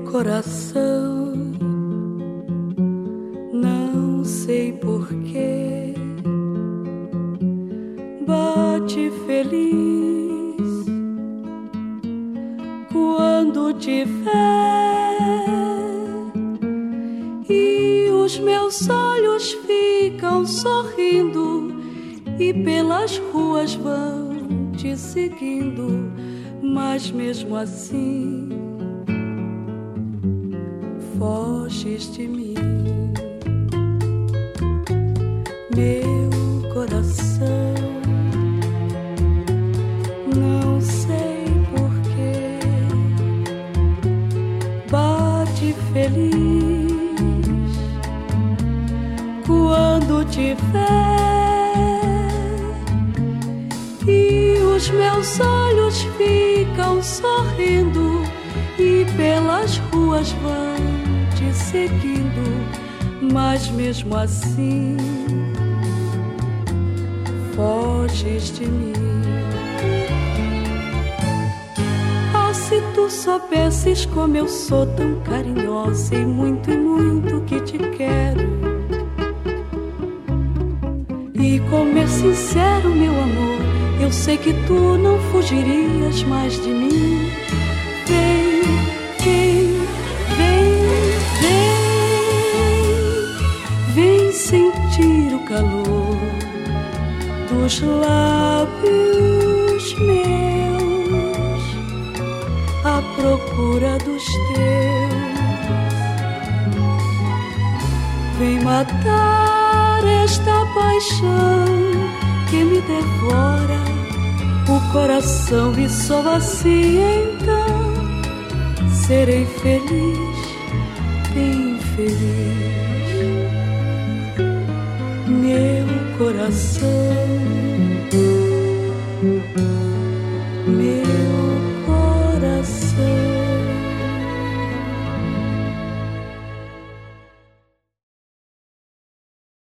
coração, não sei porquê, bate feliz quando te vê, e os meus olhos ficam sorrindo e pelas ruas vão te seguindo, mas mesmo assim foges de mim. Meu coração, não sei porquê, bate feliz quando te vê, e os meus olhos ficam sorrindo e pelas ruas vão te seguindo, mas mesmo assim foges de mim. Ah, se tu soubesses como eu sou tão carinhosa e muito que te quero, e como é sincero meu amor, eu sei que tu não fugirias mais de mim. Vem, vem, vem, vem, vem sentir o calor dos lábios meus à procura dos teus. Vem matar esta paixão que me devora o coração, e só assim então serei feliz, bem feliz. Meu coração.